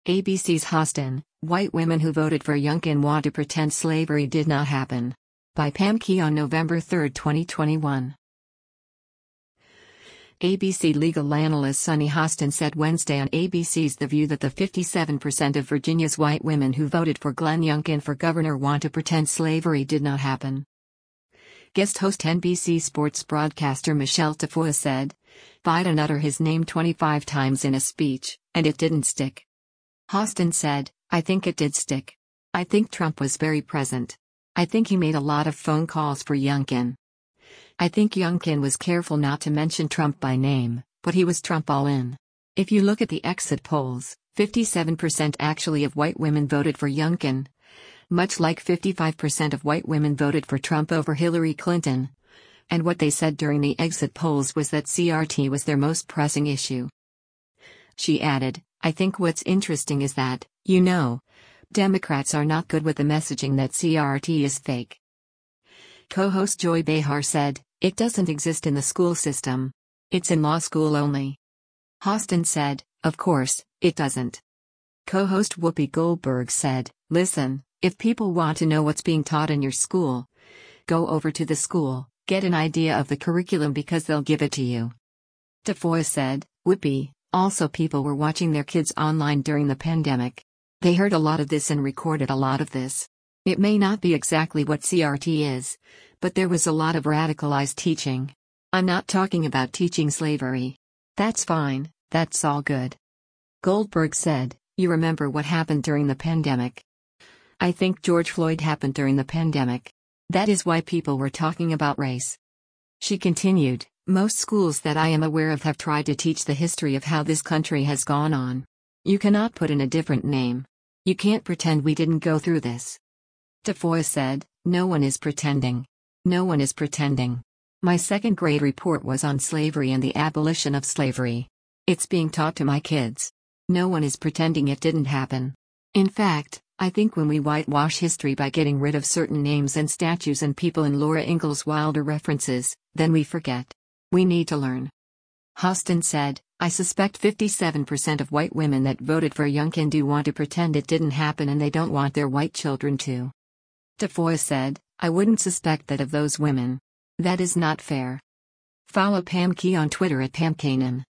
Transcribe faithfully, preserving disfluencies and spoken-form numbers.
A B C's Hostin, White Women Who Voted for Youngkin Want to Pretend Slavery Did Not Happen. By Pam Key on November third, twenty twenty-one. A B C legal analyst Sunny Hostin said Wednesday on A B C's The View that the fifty-seven percent of Virginia's white women who voted for Glenn Youngkin for governor want to pretend slavery did not happen. Guest host N B C Sports broadcaster Michelle Tafoya said, Biden uttered his name twenty-five times in a speech, and it didn't stick. Hostin said, I think it did stick. I think Trump was very present. I think he made a lot of phone calls for Youngkin. I think Youngkin was careful not to mention Trump by name, but he was Trump all in. If you look at the exit polls, fifty-seven percent actually of white women voted for Youngkin, much like fifty-five percent of white women voted for Trump over Hillary Clinton. And what they said during the exit polls was that C R T was their most pressing issue. She added, I think what's interesting is that, you know, Democrats are not good with the messaging that C R T is fake. Co-host Joy Behar said, it doesn't exist in the school system. It's in law school only. Hostin said, of course, it doesn't. Co-host Whoopi Goldberg said, listen, if people want to know what's being taught in your school, go over to the school, get an idea of the curriculum because they'll give it to you. Tafoya said, Whoopi, also people were watching their kids online during the pandemic. They heard a lot of this and recorded a lot of this. It may not be exactly what C R T is, but there was a lot of radicalized teaching. I'm not talking about teaching slavery. That's fine, that's all good. Goldberg said, you remember what happened during the pandemic. I think George Floyd happened during the pandemic. That is why people were talking about race. She continued, most schools that I am aware of have tried to teach the history of how this country has gone on. You cannot put in a different name. You can't pretend we didn't go through this. Tafoya said, no one is pretending. No one is pretending. My second grade report was on slavery and the abolition of slavery. It's being taught to my kids. No one is pretending it didn't happen. In fact, I think when we whitewash history by getting rid of certain names and statues and people in Laura Ingalls Wilder references, then we forget. We need to learn. Hostin said, I suspect fifty-seven percent of white women that voted for Youngkin do want to pretend it didn't happen and they don't want their white children to. Tafoya said, I wouldn't suspect that of those women. That is not fair. Follow Pam Key on Twitter at Pam Kanan.